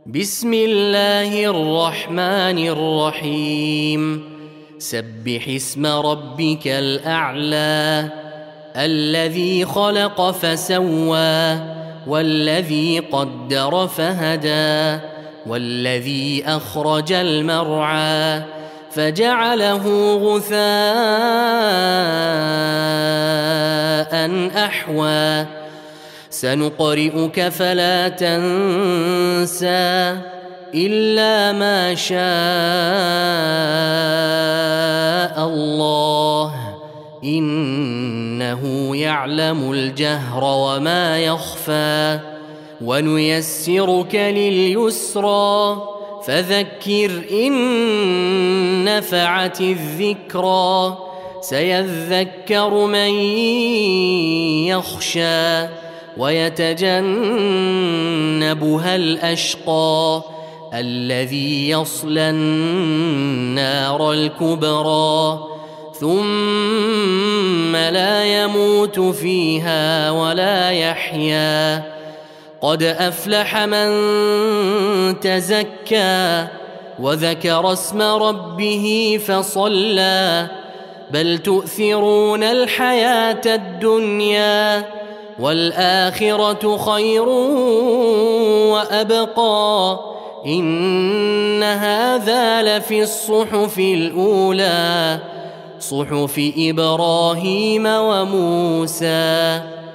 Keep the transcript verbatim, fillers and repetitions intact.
بسم الله الرحمن الرحيم سبح اسم ربك الأعلى الذي خلق فسوى والذي قدر فهدى والذي أخرج المرعى فجعله غثاء أحوى سنقرئك فلا تنسى إلا ما شاء الله إنه يعلم الجهر وما يخفى ونيسرك لليسرى فذكر إن نفعت الذكرى سيذكر من يخشى ويتجنبها الأشقى الذي يصلى النار الكبرى ثم لا يموت فيها ولا يحيا قد أفلح من تزكى وذكر اسم ربه فصلى بل تؤثرون الحياة الدنيا والآخرة خير وأبقى إن هذا لفي الصحف الأولى صحف إبراهيم وموسى.